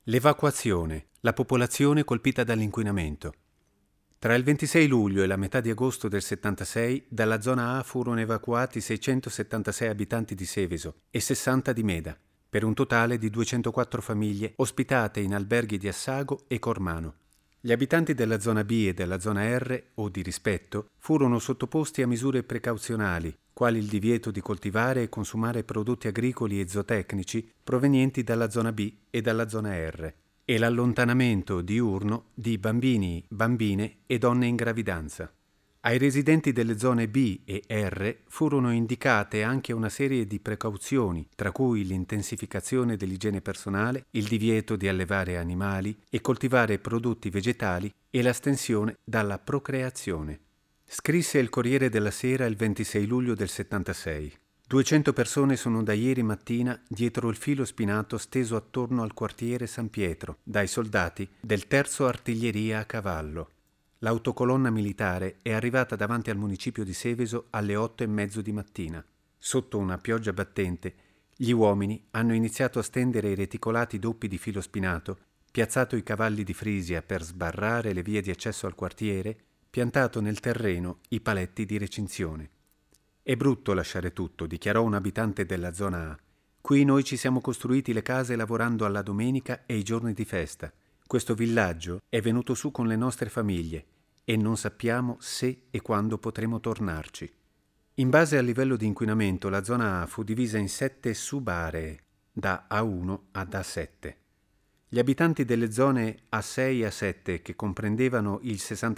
L'evacuazione, la popolazione colpita dall'inquinamento. Tra il 26 luglio e la metà di agosto del 76, dalla zona A furono evacuati 676 abitanti di Seveso e 60 di Meda, per un totale di 204 famiglie ospitate in alberghi di Assago e Cormano. Gli abitanti della zona B e della zona R, o di rispetto, furono sottoposti a misure precauzionali, quali il divieto di coltivare e consumare prodotti agricoli e zootecnici provenienti dalla zona B e dalla zona R, e l'allontanamento diurno di bambini, bambine e donne in gravidanza. Ai residenti delle zone B e R furono indicate anche una serie di precauzioni, tra cui l'intensificazione dell'igiene personale, il divieto di allevare animali e coltivare prodotti vegetali e l'astensione dalla procreazione. Scrisse il Corriere della Sera il 26 luglio del 76. 200 persone sono da ieri mattina dietro il filo spinato steso attorno al quartiere San Pietro, dai soldati del 3° Artiglieria a Cavallo. L'autocolonna militare è arrivata davanti al municipio di Seveso alle 8:30 di mattina. Sotto una pioggia battente, gli uomini hanno iniziato a stendere i reticolati doppi di filo spinato, piazzato i cavalli di Frisia per sbarrare le vie di accesso al quartiere, piantato nel terreno i paletti di recinzione. «È brutto lasciare tutto», dichiarò un abitante della zona A. «Qui noi ci siamo costruiti le case lavorando alla domenica e i giorni di festa. Questo villaggio è venuto su con le nostre famiglie e non sappiamo se e quando potremo tornarci». In base al livello di inquinamento, la zona A fu divisa in 7 subaree, da A1 ad A7. Gli abitanti delle zone A6 e A7, che comprendevano il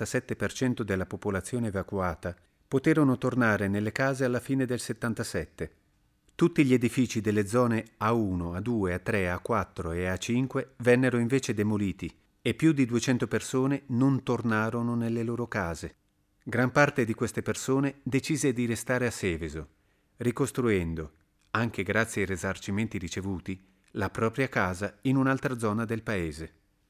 67% della popolazione evacuata, poterono tornare nelle case alla fine del 77. Tutti gli edifici delle zone A1, A2, A3, A4 e A5 vennero invece demoliti e più di 200 persone non tornarono nelle loro case. Gran parte di queste persone decise di restare a Seveso, ricostruendo, anche grazie ai risarcimenti ricevuti, la propria casa in un'altra zona del paese.